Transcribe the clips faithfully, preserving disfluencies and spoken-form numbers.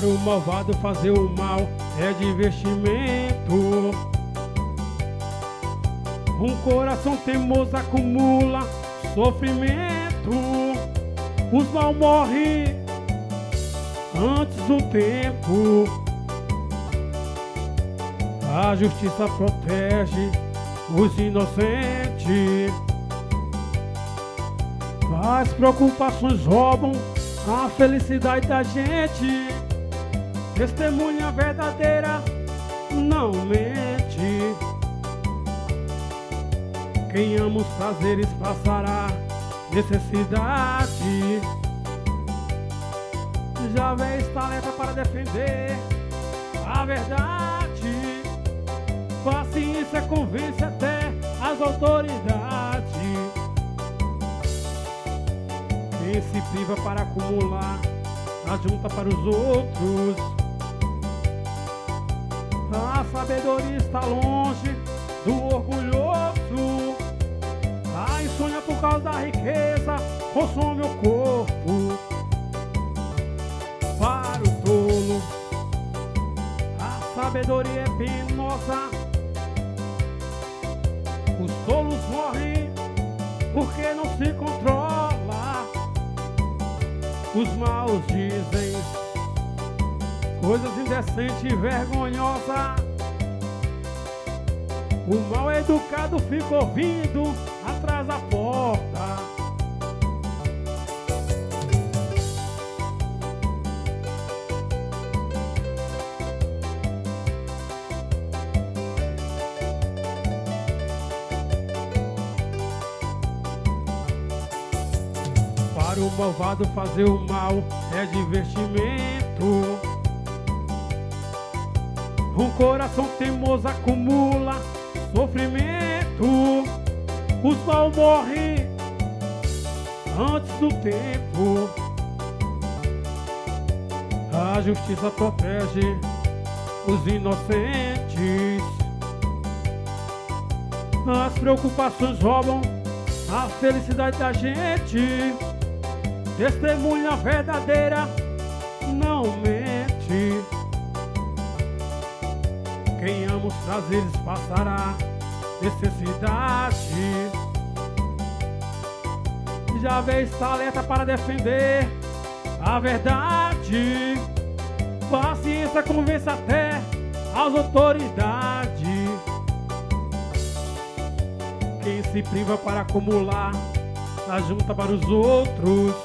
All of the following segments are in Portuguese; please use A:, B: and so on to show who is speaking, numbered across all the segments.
A: Para o malvado fazer o mal é divertimento. Um coração teimoso acumula sofrimento. Os mal morrem antes do tempo. A justiça protege os inocentes. As preocupações roubam a felicidade da gente. Testemunha verdadeira não mente. Quem ama os prazeres passará necessidade. Já vem talento para defender a verdade. Paciência convence até as autoridades. Quem se priva para acumular ajunta para os outros. A sabedoria está longe do orgulhoso. A insônia por causa da riqueza consome o corpo. Para o tolo, a sabedoria é penosa. Os tolos morrem porque não se controla. Os maus dizem coisas indecentes e vergonhosas. O mal educado fica ouvindo atrás da porta. Para o malvado fazer o mal é divertimento. Um coração teimoso acumula sofrimento. Os mal morrem antes do tempo. A justiça protege os inocentes. As preocupações roubam a felicidade da gente. Testemunha verdadeira não mente. Quem ama os prazeres passará necessidade. Já vem talento para defender a verdade. Paciência convence até as autoridades. Quem se priva para acumular ajunta para os outros.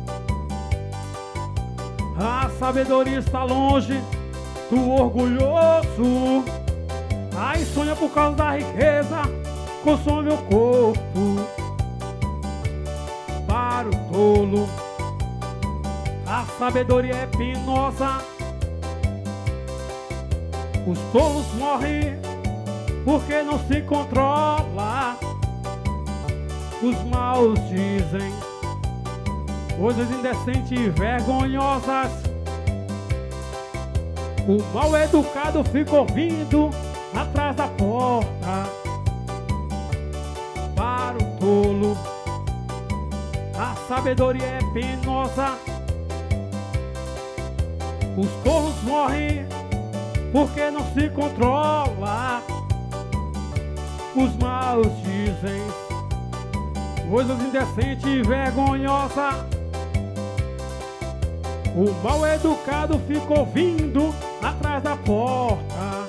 A: A sabedoria está longe do orgulhoso. A insônia por causa da riqueza consome o corpo. Para o tolo, a sabedoria é penosa. Os tolos morrem porque não se controla. Os maus dizem coisas indecentes e vergonhosas. O mal educado fica ouvindo atrás da porta. Para o tolo, a sabedoria é penosa. Os tolos morrem porque não se controla. Os maus dizem coisas indecentes e vergonhosas. O mal educado fica ouvindo atrás da porta.